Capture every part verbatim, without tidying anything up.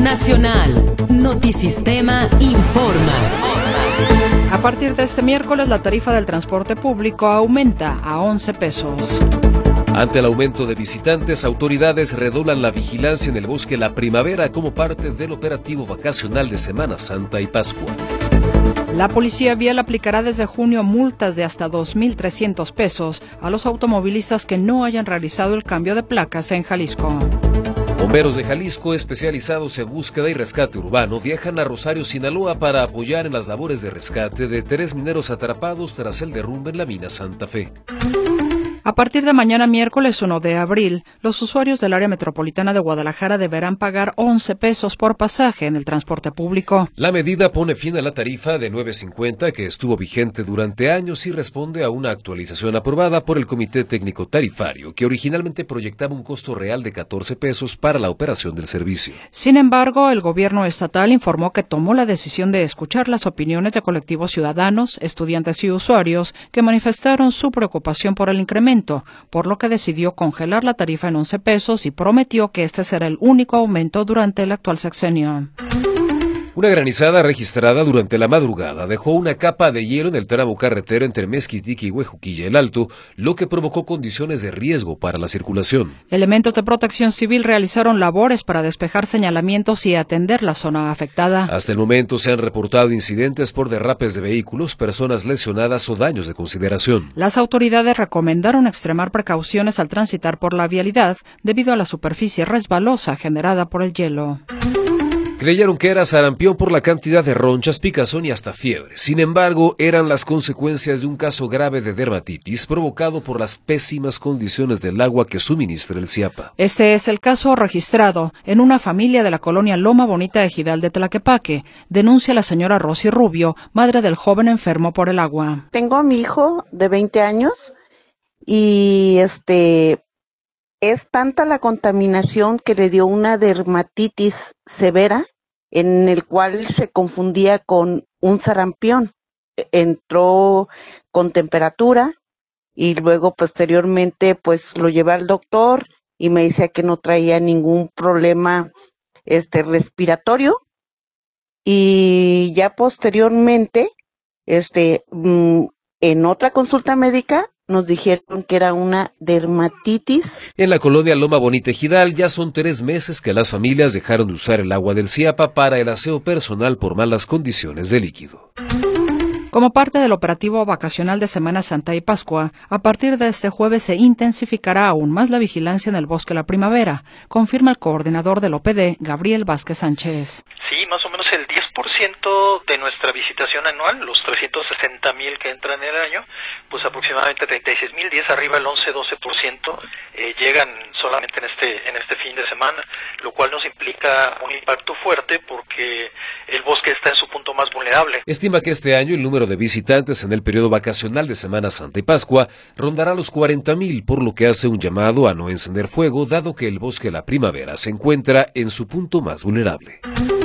Nacional. Notisistema informa. A partir de este miércoles, la tarifa del transporte público aumenta a once pesos. Ante el aumento de visitantes, autoridades redoblan la vigilancia en el Bosque La Primavera como parte del operativo vacacional de Semana Santa y Pascua. La Policía Vial aplicará desde junio multas de hasta dos mil trescientos pesos a los automovilistas que no hayan realizado el cambio de placas en Jalisco. Bomberos de Jalisco, especializados en búsqueda y rescate urbano, viajan a Rosario, Sinaloa, para apoyar en las labores de rescate de tres mineros atrapados tras el derrumbe en la mina Santa Fe. A partir de mañana miércoles uno de abril, los usuarios del área metropolitana de Guadalajara deberán pagar once pesos por pasaje en el transporte público. La medida pone fin a la tarifa de nueve cincuenta que estuvo vigente durante años y responde a una actualización aprobada por el Comité Técnico Tarifario, que originalmente proyectaba un costo real de catorce pesos para la operación del servicio. Sin embargo, el gobierno estatal informó que tomó la decisión de escuchar las opiniones de colectivos ciudadanos, estudiantes y usuarios que manifestaron su preocupación por el incremento, por lo que decidió congelar la tarifa en once pesos y prometió que este será el único aumento durante el actual sexenio. Una granizada registrada durante la madrugada dejó una capa de hielo en el tramo carretero entre Mezquitic y Huejuquilla el Alto, lo que provocó condiciones de riesgo para la circulación. Elementos de protección civil realizaron labores para despejar señalamientos y atender la zona afectada. Hasta el momento se han reportado incidentes por derrapes de vehículos, personas lesionadas o daños de consideración. Las autoridades recomendaron extremar precauciones al transitar por la vialidad debido a la superficie resbalosa generada por el hielo. Creyeron que era sarampión por la cantidad de ronchas, picazón y hasta fiebre. Sin embargo, eran las consecuencias de un caso grave de dermatitis provocado por las pésimas condiciones del agua que suministra el Ciapa. Este es el caso registrado en una familia de la colonia Loma Bonita Ejidal de Tlaquepaque, denuncia la señora Rosy Rubio, madre del joven enfermo por el agua. Tengo a mi hijo de veinte años y este... es tanta la contaminación que le dio una dermatitis severa, en el cual se confundía con un sarampión. Entró con temperatura y luego posteriormente pues lo llevé al doctor y me decía que no traía ningún problema este respiratorio, y ya posteriormente este en otra consulta médica nos dijeron que era una dermatitis. En la colonia Loma Bonita Ejidal ya son tres meses que las familias dejaron de usar el agua del Ciapa para el aseo personal por malas condiciones de líquido. Como parte del operativo vacacional de Semana Santa y Pascua, a partir de este jueves se intensificará aún más la vigilancia en el Bosque La Primavera, confirma el coordinador del O P D, Gabriel Vázquez Sánchez. Sí, más o menos el diez por ciento de nuestra visitación anual, los trescientos sesenta mil que entran en el año, pues aproximadamente treinta y seis mil, diez arriba el once doce por ciento eh, llegan solamente en este en este fin de semana, lo cual nos implica un impacto fuerte porque el bosque está en su punto más vulnerable. Estima que este año el número de visitantes en el periodo vacacional de Semana Santa y Pascua rondará los cuarenta mil, por lo que hace un llamado a no encender fuego, dado que el Bosque La Primavera se encuentra en su punto más vulnerable.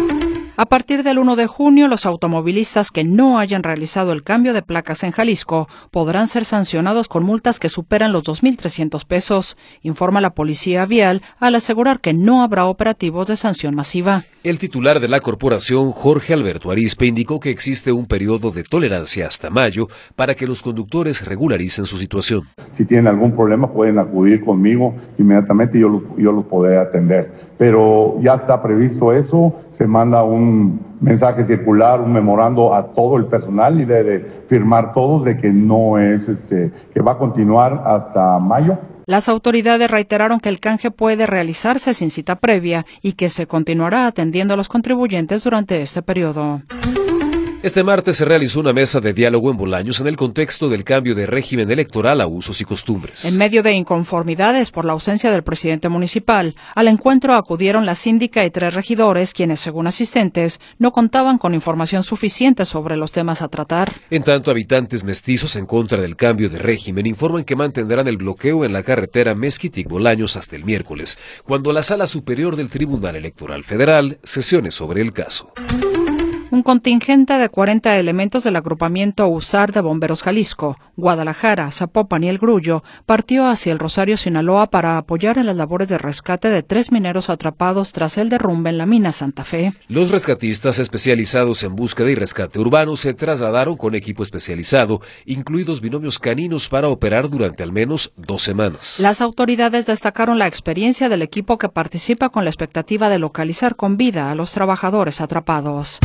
A partir del uno de junio, los automovilistas que no hayan realizado el cambio de placas en Jalisco podrán ser sancionados con multas que superan los dos mil trescientos pesos, informa la Policía Vial al asegurar que no habrá operativos de sanción masiva. El titular de la corporación, Jorge Alberto Arispe, indicó que existe un periodo de tolerancia hasta mayo para que los conductores regularicen su situación. Si tienen algún problema pueden acudir conmigo inmediatamente y yo los, yo los podré atender. Pero ya está previsto eso, se manda un mensaje circular, un memorando a todo el personal y debe firmar todos de que no es, este, que va a continuar hasta mayo. Las autoridades reiteraron que el canje puede realizarse sin cita previa y que se continuará atendiendo a los contribuyentes durante este periodo. Este martes se realizó una mesa de diálogo en Bolaños en el contexto del cambio de régimen electoral a usos y costumbres. En medio de inconformidades por la ausencia del presidente municipal, al encuentro acudieron la síndica y tres regidores, quienes, según asistentes, no contaban con información suficiente sobre los temas a tratar. En tanto, habitantes mestizos en contra del cambio de régimen informan que mantendrán el bloqueo en la carretera Mezquitic-Bolaños hasta el miércoles, cuando la Sala Superior del Tribunal Electoral Federal sesione sobre el caso. Un contingente de cuarenta elementos del agrupamiento U S A R de Bomberos Jalisco, Guadalajara, Zapopan y El Grullo, partió hacia el Rosario, Sinaloa, para apoyar en las labores de rescate de tres mineros atrapados tras el derrumbe en la mina Santa Fe. Los rescatistas especializados en búsqueda y rescate urbano se trasladaron con equipo especializado, incluidos binomios caninos, para operar durante al menos dos semanas. Las autoridades destacaron la experiencia del equipo que participa con la expectativa de localizar con vida a los trabajadores atrapados.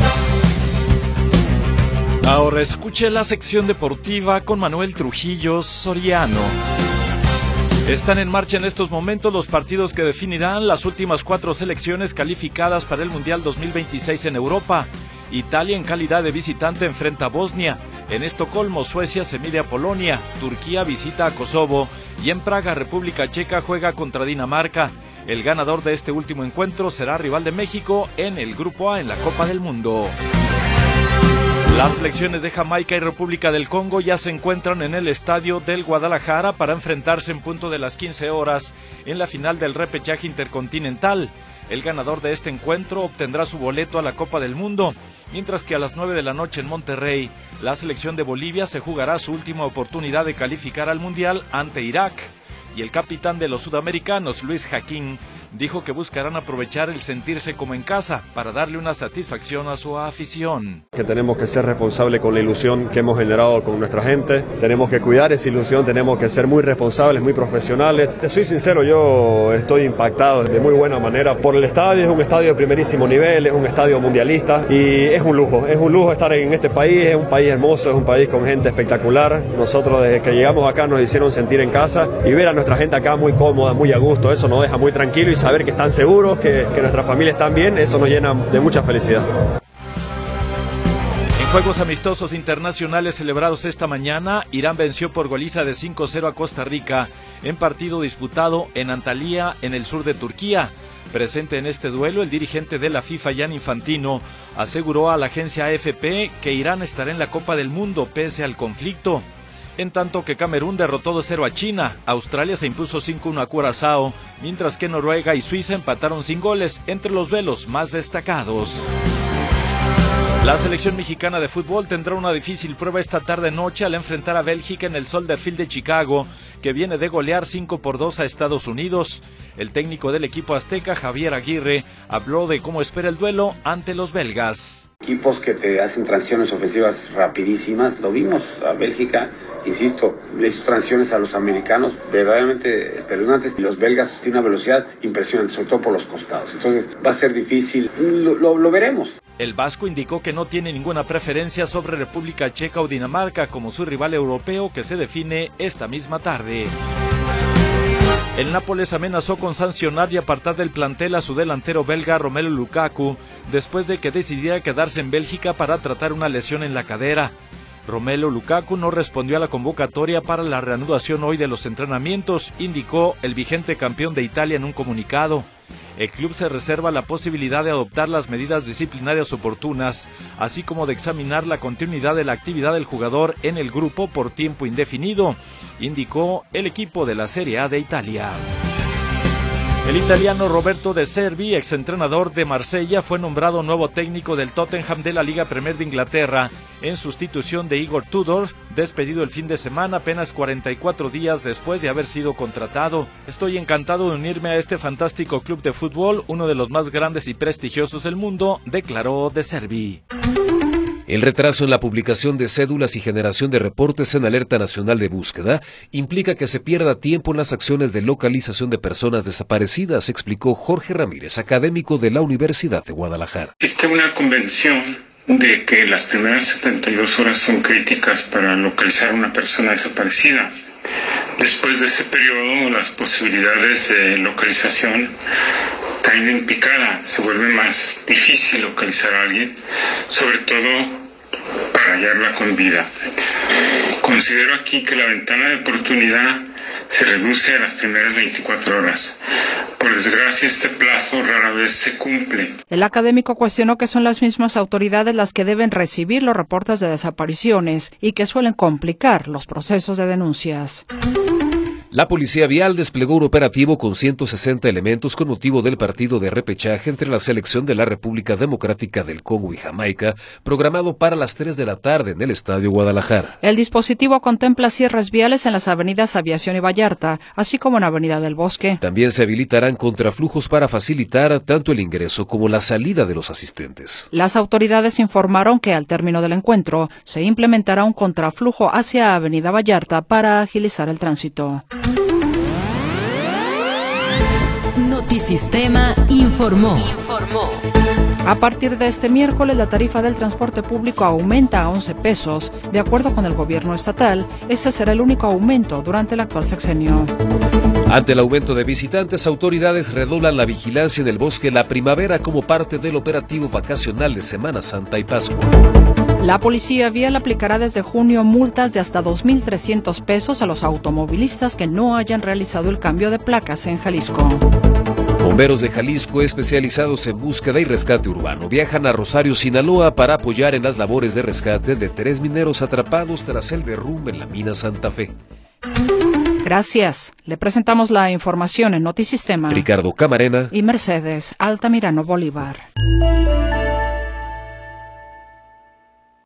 Ahora escuche la sección deportiva con Manuel Trujillo Soriano. Están en marcha en estos momentos los partidos que definirán las últimas cuatro selecciones calificadas para el Mundial dos mil veintiséis en Europa. Italia, en calidad de visitante, enfrenta a Bosnia. En Estocolmo, Suecia se mide a Polonia. Turquía visita a Kosovo. Y en Praga, República Checa juega contra Dinamarca. El ganador de este último encuentro será rival de México en el Grupo A en la Copa del Mundo. Las selecciones de Jamaica y República del Congo ya se encuentran en el estadio del Guadalajara para enfrentarse en punto de las quince horas en la final del repechaje intercontinental. El ganador de este encuentro obtendrá su boleto a la Copa del Mundo, mientras que a las nueve de la noche en Monterrey, la selección de Bolivia se jugará su última oportunidad de calificar al Mundial ante Irak. Y el capitán de los sudamericanos, Luis Jaquín, dijo que buscarán aprovechar el sentirse como en casa para darle una satisfacción a su afición. Que tenemos que ser responsables con la ilusión que hemos generado con nuestra gente, tenemos que cuidar esa ilusión, tenemos que ser muy responsables, muy profesionales. Te soy sincero, yo estoy impactado de muy buena manera por el estadio, es un estadio de primerísimo nivel, es un estadio mundialista y es un lujo, es un lujo estar en este país, es un país hermoso, es un país con gente espectacular. Nosotros desde que llegamos acá nos hicieron sentir en casa y ver a nuestra gente acá muy cómoda, muy a gusto, eso nos deja muy tranquilo y saber que están seguros, que, que nuestras familias están bien, eso nos llena de mucha felicidad. En juegos amistosos internacionales celebrados esta mañana, Irán venció por goliza de cinco cero a Costa Rica en partido disputado en Antalya, en el sur de Turquía. Presente en este duelo, el dirigente de la FIFA, Gianni Infantino, aseguró a la agencia A F P que Irán estará en la Copa del Mundo pese al conflicto. En tanto que Camerún derrotó dos cero a China, Australia se impuso cinco uno a Curazao, mientras que Noruega y Suiza empataron sin goles, entre los duelos más destacados. La selección mexicana de fútbol tendrá una difícil prueba esta tarde-noche al enfrentar a Bélgica en el Soldier Field de Chicago, que viene de golear cinco por dos a Estados Unidos. El técnico del equipo azteca, Javier Aguirre, habló de cómo espera el duelo ante los belgas. Equipos que te hacen transiciones ofensivas rapidísimas, lo vimos a Bélgica, insisto, le hizo transiciones a los americanos verdaderamente espeluznantes y los belgas tienen una velocidad impresionante, sobre todo por los costados. Entonces va a ser difícil, lo, lo, lo veremos. El vasco indicó que no tiene ninguna preferencia sobre República Checa o Dinamarca como su rival europeo que se define esta misma tarde. El Nápoles amenazó con sancionar y apartar del plantel a su delantero belga Romelu Lukaku después de que decidiera quedarse en Bélgica para tratar una lesión en la cadera. Romelu Lukaku no respondió a la convocatoria para la reanudación hoy de los entrenamientos, indicó el vigente campeón de Italia en un comunicado. El club se reserva la posibilidad de adoptar las medidas disciplinarias oportunas, así como de examinar la continuidad de la actividad del jugador en el grupo por tiempo indefinido, indicó el equipo de la Serie A de Italia. El italiano Roberto De Zerbi, exentrenador de Marsella, fue nombrado nuevo técnico del Tottenham de la Liga Premier de Inglaterra, en sustitución de Igor Tudor, despedido el fin de semana apenas cuarenta y cuatro días después de haber sido contratado. Estoy encantado de unirme a este fantástico club de fútbol, uno de los más grandes y prestigiosos del mundo, declaró De Zerbi. El retraso en la publicación de cédulas y generación de reportes en alerta nacional de búsqueda implica que se pierda tiempo en las acciones de localización de personas desaparecidas, explicó Jorge Ramírez, académico de la Universidad de Guadalajara. Existe una convención de que las primeras setenta y dos horas son críticas para localizar a una persona desaparecida. Después de ese periodo, las posibilidades de localización caen en picada, se vuelve más difícil localizar a alguien, sobre todo para hallarla con vida. Considero aquí que la ventana de oportunidad se reduce a las primeras veinticuatro horas. Por desgracia, este plazo rara vez se cumple. El académico cuestionó que son las mismas autoridades las que deben recibir los reportes de desapariciones y que suelen complicar los procesos de denuncias. La Policía Vial desplegó un operativo con ciento sesenta elementos con motivo del partido de repechaje entre la selección de la República Democrática del Congo y Jamaica, programado para las tres de la tarde en el Estadio Guadalajara. El dispositivo contempla cierres viales en las avenidas Aviación y Vallarta, así como en Avenida del Bosque. También se habilitarán contraflujos para facilitar tanto el ingreso como la salida de los asistentes. Las autoridades informaron que al término del encuentro se implementará un contraflujo hacia Avenida Vallarta para agilizar el tránsito. Notisistema informó. Informó. A partir de este miércoles, la tarifa del transporte público aumenta a once pesos. De acuerdo con el gobierno estatal, este será el único aumento durante el actual sexenio. Ante el aumento de visitantes, autoridades redoblan la vigilancia en el Bosque La Primavera como parte del operativo vacacional de Semana Santa y Pascua. La Policía Vial aplicará desde junio multas de hasta dos mil trescientos pesos a los automovilistas que no hayan realizado el cambio de placas en Jalisco. Bomberos de Jalisco, especializados en búsqueda y rescate urbano, viajan a Rosario, Sinaloa, para apoyar en las labores de rescate de tres mineros atrapados tras el derrumbe en la mina Santa Fe. Gracias. Le presentamos la información en Notisistema. Ricardo Camarena y Mercedes Altamirano Bolívar.